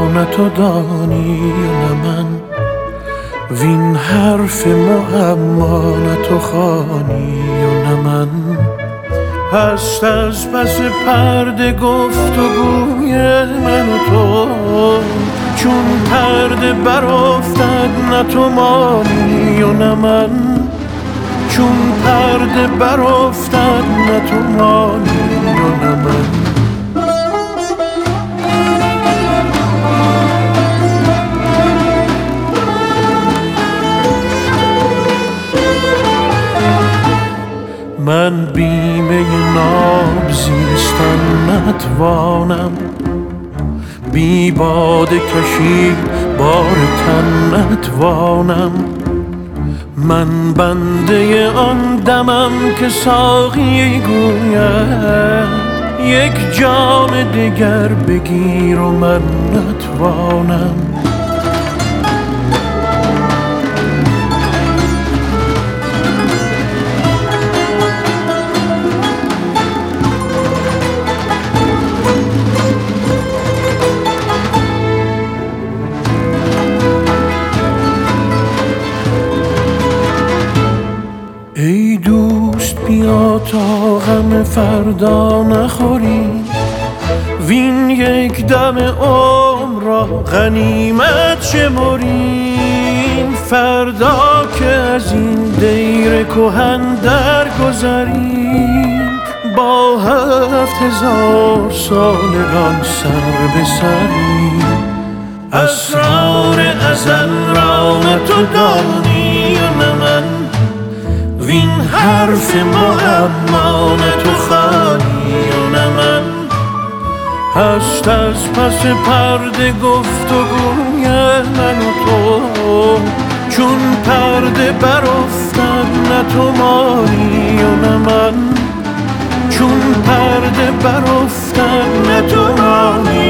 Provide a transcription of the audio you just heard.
نه تو دانی و نه من، وین حرف معما نه تو خوانی و نه من. هست از پس پرده گفت و گوی من و تو، چون پرده برافتد نه تو مانی و نه من، چون پرده برافتد نه تو مانی و نه من. من بیمه ناب زیستن نتوانم، بی باده کشید بار تن نتوانم. من بنده آن دمم که ساقی گوید یک جام دگر بگیر و من نتوانم. ای دوست بیا تا غم فردا نخوریم، وین یک دم عمر را غنیمت شمریم. فردا که از این دیر کهن درگذریم، با 7000 سالگان سر به سریم. اسرار ازل را نه تو دانی و نه من، وین حرف معما نه تو خوانی و نه من. هست از پس پرده گفت و گوی من و تو، چون پرده برافتد نه تو مانی و نه من، چون پرده برافتد نه تو مانی